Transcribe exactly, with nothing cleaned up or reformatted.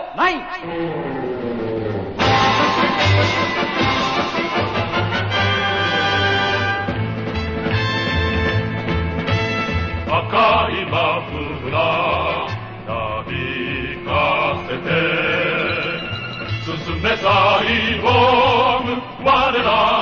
ない。 赤いマフラーなびかせて進めサイボーグ我ら